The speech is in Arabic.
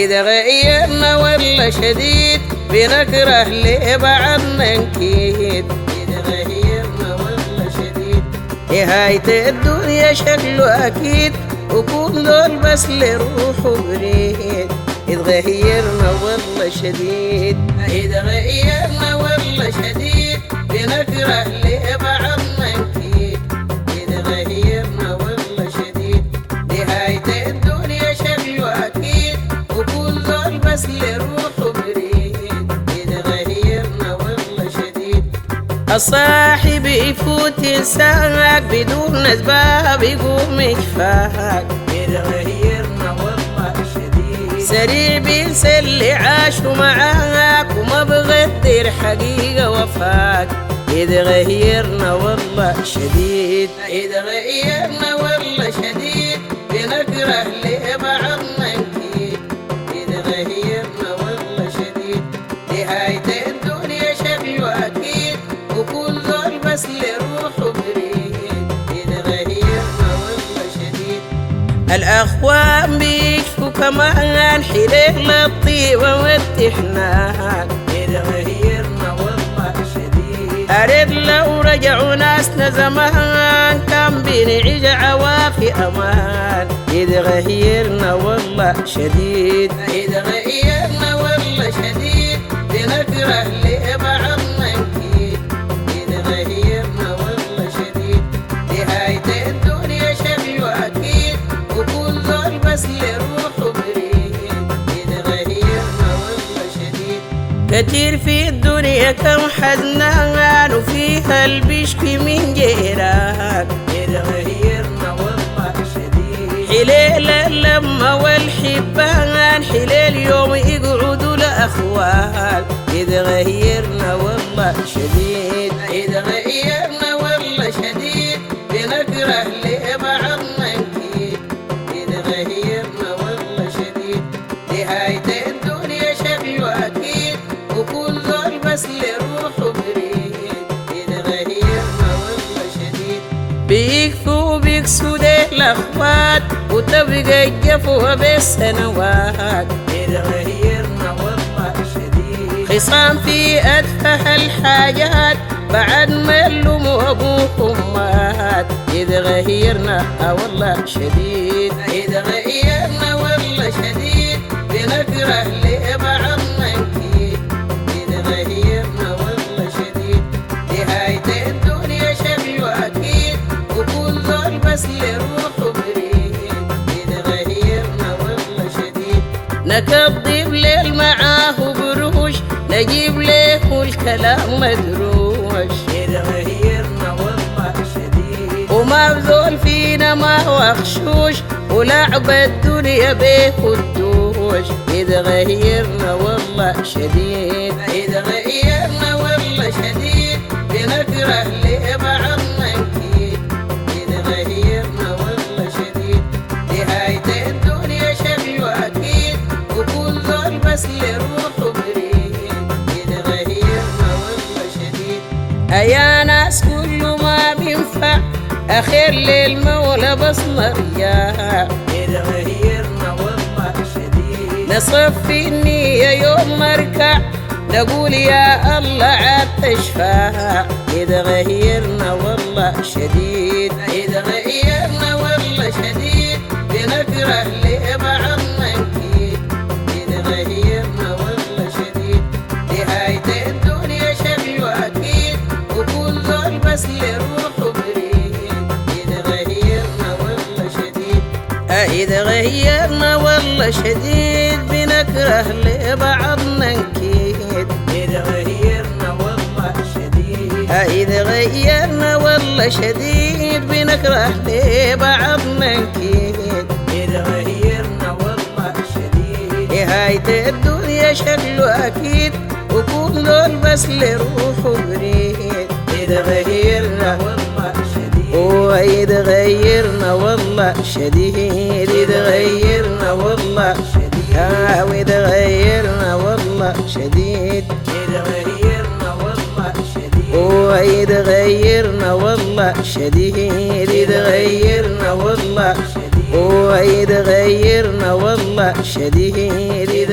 يتغيرنا والله شديد بنكره لبعضنا نكيد. يتغيرنا والله شديد نهاية الدنيا شكله أكيد وكون دول بس لروحه بريد. يتغيرنا والله شديد يتغيرنا والله شديد بنكره لبعضنا نكيد. يتغيرنا والله شديد نهاية الدنيا شكله أكيد وكل دول بس لروحه بريد. يتغيرنا والله شديد الصاحب يفوت ينساك بدون أسباب يقوم يشفاك. يتغيرنا والله شديد سريع بينسى اللي عاشوا معاك وما بغدر حقيقة وفاك. يتغيرنا والله شديد يتغيرنا والله شديد بنكره لبعضنا نكيد. يتغيرنا والله شديد نهاية الدنيا شكله أكيد وكل دول بس لروحه بريد. يتغيرنا والله شديد الأخوان بيشفوا كمان حليل الطيبة والتحنان. يتغيرنا والله شديد أريد لو رجعوا ناسنا زمان كان بنعيش عوافي أمان. يتغيرنا والله شديد يتغيرنا والله شديد بنكره لبعضنا نكيد. يتغيرنا والله شديد نهاية الدنيا شكله أكيد وكل دول بس لروحه بريد. يتغيرنا والله شديد كتير في الدنيا كم حزنان وفيها البشكي من جيران. يتغيرنا والله شديد حليل اللمة والحبان حليل يوم يقعدوا لأخوان. يتغيرنا والله شديد يتغيرنا والله شديد بنكره لبعضنا نكيد. يتغيرنا والله شديد نهاية الدنيا شكله أكيد وكل دول بس لروحه بريد. يتغيرنا والله شديد بيكفوا بيكسوا دي الأخوات وتبقى الجفوة بالسنوات. يتغيرنا والله شديد خصام في أتفه الحاجات بعد ما اللوم أبوكم مات. يتغيرنا والله شديد يتغيرنا والله شديد بنكره لبعضنا نكيد. يتغيرنا والله شديد نهاية الدنيا شكله أكيد وكل دول بس لروحه بريد. يتغيرنا والله شديد نكذب ليل معاه بروش نجيب له الكلام مدروش. يتغيرنا والله شديد وما بذول فينا ما هو خشوش ولعب الدنيا بيه الدوش. يتغيرنا والله شديد يتغيرنا والله شديد بنكره لبعضنا نكيد. يتغيرنا والله شديد نهاية الدنيا شكله أكيد وكل دول بس لروحه بريد. يتغيرنا والله شديد أيا ناس كله ما بينفع أخير للمولى بصنا رياح. يتغيرنا والله شديد نصفي النية يوم مركع نقول يا الله عاد تشفى. يتغيرنا والله شديد يتغيرنا والله شديد بنكره لبعضنا نكيد. يتغيرنا والله شديد نهاية الدنيا شكله أكيد وكل دول بس لروحه بريد. يتغيرنا والله شديد يتغيرنا والله شديد بنكره لبعضنا نكيد. يتغيرنا والله شديد يتغيرنا والله شديد بنكره لبعضنا نكيد. يتغيرنا والله شديد نهاية الدنيا شكله أكيد وكل دول بس لروحه بريد. يتغيرنا والله شديد ويتغيرنا والله شديد يتغيرنا والله شديد ويتغيرنا والله شديد يتغيرنا والله شديد ويتغيرنا والله شديد يتغيرنا والله شديد ويتغيرنا والله والله شديد